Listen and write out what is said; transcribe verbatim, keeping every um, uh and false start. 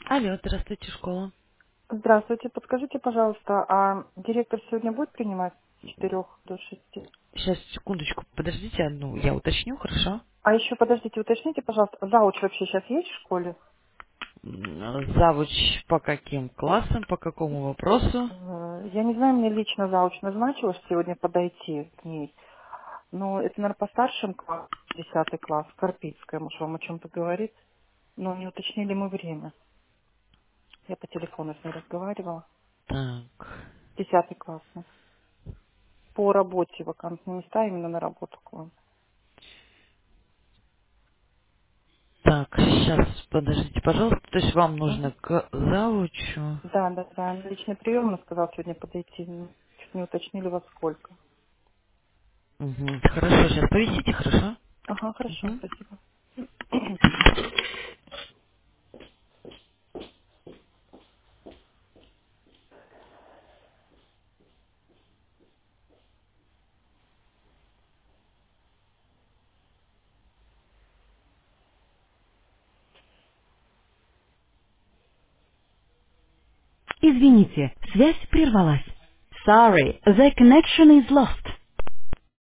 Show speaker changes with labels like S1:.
S1: Алло, здравствуйте, школа.
S2: Здравствуйте, подскажите, пожалуйста, а директор сегодня будет принимать с четырех до шести?
S1: Сейчас, секундочку, подождите одну, я уточню, хорошо?
S2: А еще, подождите, уточните, пожалуйста, зауч вообще сейчас есть в школе?
S1: М, Завуч по каким классам, по какому вопросу?
S2: Э, Я не знаю, мне лично зауч назначила сегодня подойти к ней, но это, наверное, по старшим классам, десятый класс, Карпицкая, может, вам о чем-то говорит, но не уточнили мы время. Я по телефону с ней разговаривала.
S1: Так,
S2: Десятый класс. ну. По работе вакантные места именно на работу к вам.
S1: так, сейчас, подождите, пожалуйста, то есть вам нужно
S2: Мгм.
S1: к завучу.
S2: Да, да, да. На личный прием он сказал сегодня подойти. но Чуть не уточнили во сколько.
S1: Мгм. Хорошо, сейчас повисите, хорошо?
S2: Ага, хорошо,
S1: Мгм.
S2: спасибо.
S1: Извините, связь прервалась. Sorry, the connection is lost.